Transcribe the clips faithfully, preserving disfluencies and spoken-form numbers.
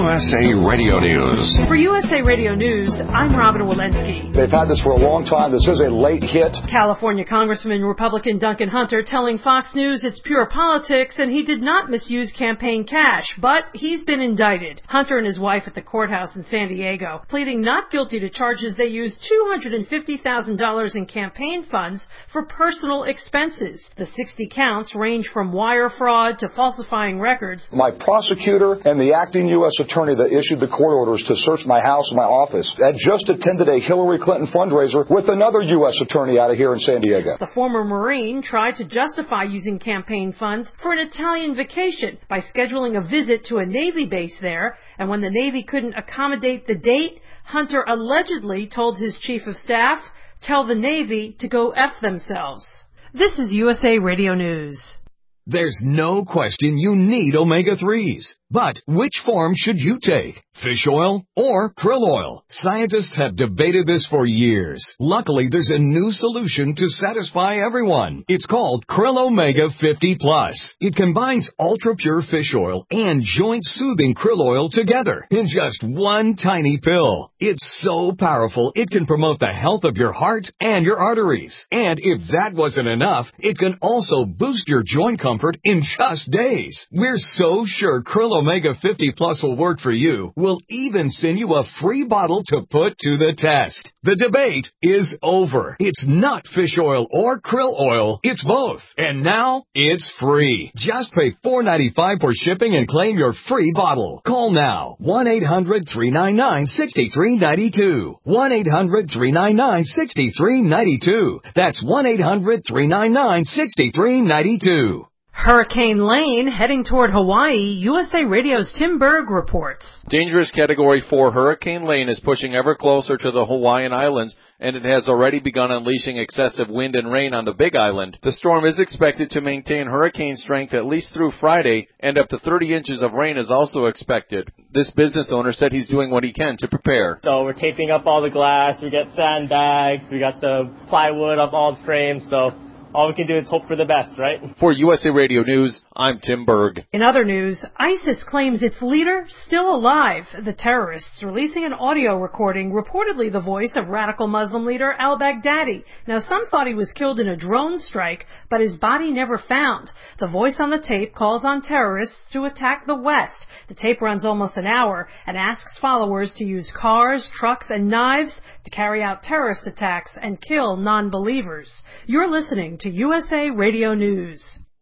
S A Radio News. For U S A Radio News, I'm Robin Walensky. They've had this for a long time. This is a late hit. California Congressman Republican Duncan Hunter telling Fox News it's pure politics and he did not misuse campaign cash, but he's been indicted. Hunter and his wife at the courthouse in San Diego pleading not guilty to charges they used two hundred fifty thousand dollars in campaign funds for personal expenses. The sixty counts range from wire fraud to falsifying records. My prosecutor and the acting U S attorney that issued the court orders to search my house and my office had just attended a Hillary Clinton fundraiser with another U S attorney out of here in San Diego. The former Marine tried to justify using campaign funds for an Italian vacation by scheduling a visit to a Navy base there, and when the Navy couldn't accommodate the date, Hunter allegedly told his chief of staff, "Tell the Navy to go F themselves." This is U S A Radio News. There's no question you need omega threes. But which form should you take? Fish oil or krill oil? Scientists have debated this for years. Luckily, there's a new solution to satisfy everyone. It's called Krill Omega fifty plus. It combines ultra-pure fish oil and joint-soothing krill oil together in just one tiny pill. It's so powerful, it can promote the health of your heart and your arteries. And if that wasn't enough, it can also boost your joint comfort in just days. We're so sure Krill Omega fifty plus will work for you. We'll even send you a free bottle to put to the test. The debate is over. It's not fish oil or krill oil. It's both. And now it's free. Just pay four dollars and ninety-five cents for shipping and claim your free bottle. Call now. one eight hundred three nine nine six three nine two. one eight hundred three nine nine six three nine two. That's one eight hundred three nine nine six three nine two. Hurricane Lane heading toward Hawaii, U S A Radio's Tim Berg reports. Dangerous Category four Hurricane Lane is pushing ever closer to the Hawaiian Islands, and it has already begun unleashing excessive wind and rain on the Big Island. The storm is expected to maintain hurricane strength at least through Friday, and up to thirty inches of rain is also expected. This business owner said he's doing what he can to prepare. So we're taping up all the glass, we got sandbags, we got the plywood up all the frames, so all we can do is hope for the best, right? For U S A Radio News, I'm Tim Berg. In other news, ISIS claims its leader still alive. The terrorists releasing an audio recording, reportedly the voice of radical Muslim leader al-Baghdadi. Now, some thought he was killed in a drone strike, but his body never found. The voice on the tape calls on terrorists to attack the West. The tape runs almost an hour and asks followers to use cars, trucks, and knives to carry out terrorist attacks and kill non-believers. You're listening to U S A Radio News.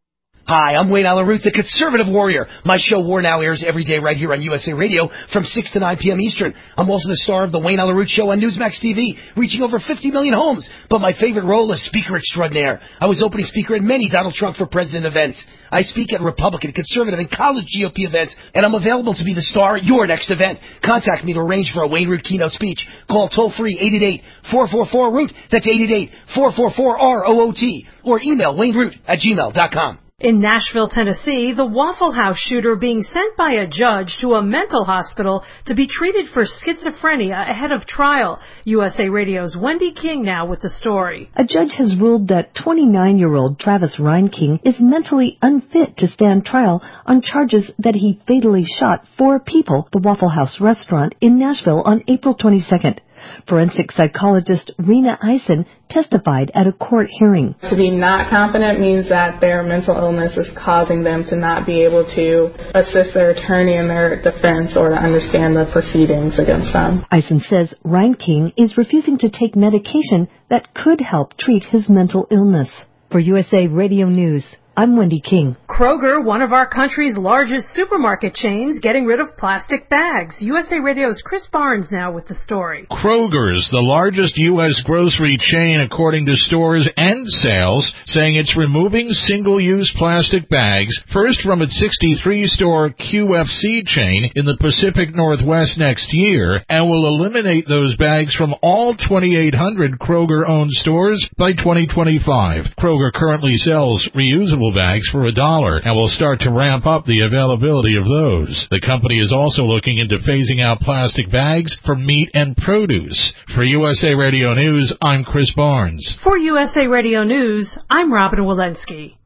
Hi, I'm Wayne Allyn Root, the Conservative Warrior. My show War Now airs every day right here on U S A Radio from six to nine p.m. Eastern. I'm also the star of the Wayne Allyn Root Show on Newsmax T V, reaching over fifty million homes. But my favorite role is Speaker Extraordinaire. I was opening speaker at many Donald Trump for President events. I speak at Republican, Conservative, and college G O P events, and I'm available to be the star at your next event. Contact me to arrange for a Wayne Root keynote speech. Call toll-free eight eight eight, four four four, root. That's eight eight eight, four four four, R O O T. Or email wayneroot at gmail dot com. In Nashville, Tennessee, the Waffle House shooter being sent by a judge to a mental hospital to be treated for schizophrenia ahead of trial. U S A Radio's Wendy King now with the story. A judge has ruled that twenty-nine-year-old Travis Reinking is mentally unfit to stand trial on charges that he fatally shot four people at the Waffle House restaurant in Nashville on April twenty-second. Forensic psychologist Rena Eisen testified at a court hearing. To be not competent means that their mental illness is causing them to not be able to assist their attorney in their defense or to understand the proceedings against them. Eisen says Reinking is refusing to take medication that could help treat his mental illness. For U S A Radio News, I'm Wendy King. Kroger, one of our country's largest supermarket chains, getting rid of plastic bags. U S A Radio's Chris Barnes now with the story. Kroger's the largest U S grocery chain according to stores and sales, saying it's removing single-use plastic bags, first from its sixty-three store Q F C chain in the Pacific Northwest next year, and will eliminate those bags from all twenty-eight hundred Kroger-owned stores by twenty twenty-five. Kroger currently sells reusable bags for a dollar and will start to ramp up the availability of those. The company is also looking into phasing out plastic bags for meat and produce. For U S A Radio News, I'm Chris Barnes. For U S A Radio News, I'm Robin Walensky.